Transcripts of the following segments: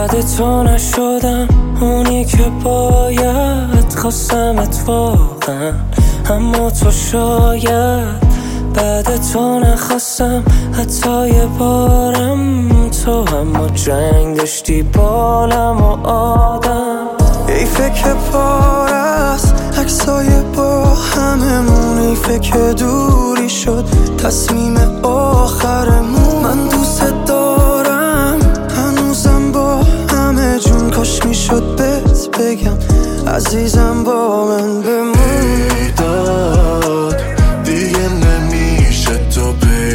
بعد تو نشدم اونی که باید، خواستمت واقعا اما تو شاید بعد تو نخواستم حتی یه بارم تو، اما جنگ داشتی بالم و آدم. حیفه که پار است عکسای با هممون، حیفه که دوری شد تصمیم آخرمون. من دوست دارم هنوزم با همه جون، کاش میشد بهت بگم عزیزم با من بمون. بیداد دیگه نمیشه تو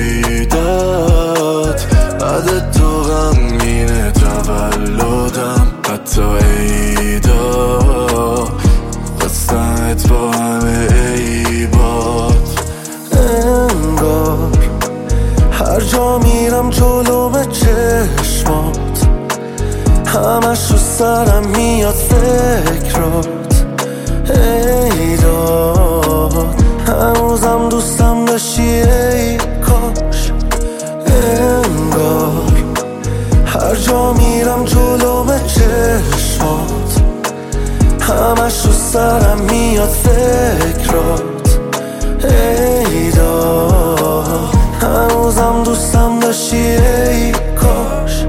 پیدات، بعد تو غمگینه تولدم حتی عیدا، خواستمت با همه عیبات. انگار هر جا میرم جلوم چشمات، همش رو سرم میاد فکرات. ای داد هنوزم دوستم داشتی ای کاش. انگار هر جا میرم جلوم چشمات، همش رو سرم میاد فکرات. ای داد هنوزم دوستم داشتی ای کاش.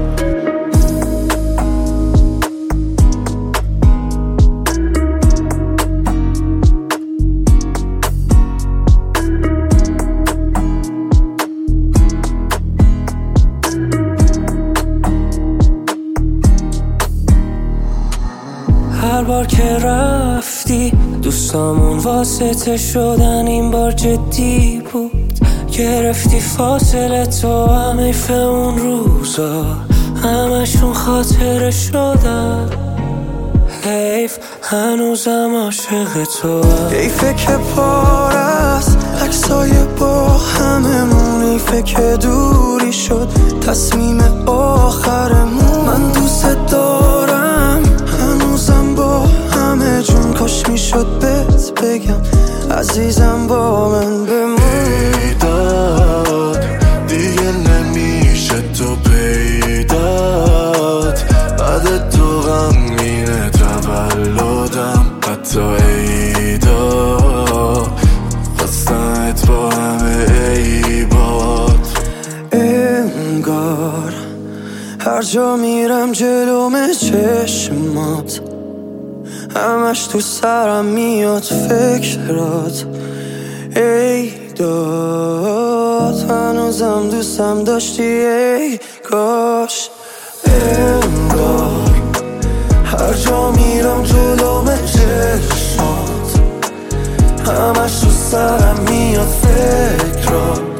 هر بار که رفتی دوستامون واسطه شدن، این بار جدی بود گرفتی فاصله تو. هم حیف اون روزا همشون خاطره شدن، حیف هنوزم عاشق تو. حیفه که پار است عکسای با هممون، حیفه که دوری شد تصمیم آخرمون. من دوست دارم هنوزم با همه جون، کاش میشد بهت بگم عزیزم با من بمون. بیداد دیگه نمیشه تو پیدات، بعد تو غمگینه تولدم حتی عیدا، خواستمت با همه عیبات. انگار هر جا میرم جلوم چشمات، همش تو سرم میاد فکرات. ای داد هنوزم دوستم داشتی ای کاش. انگار هر جا میرم جلوم چشمات، همش تو سرم میاد فکرات.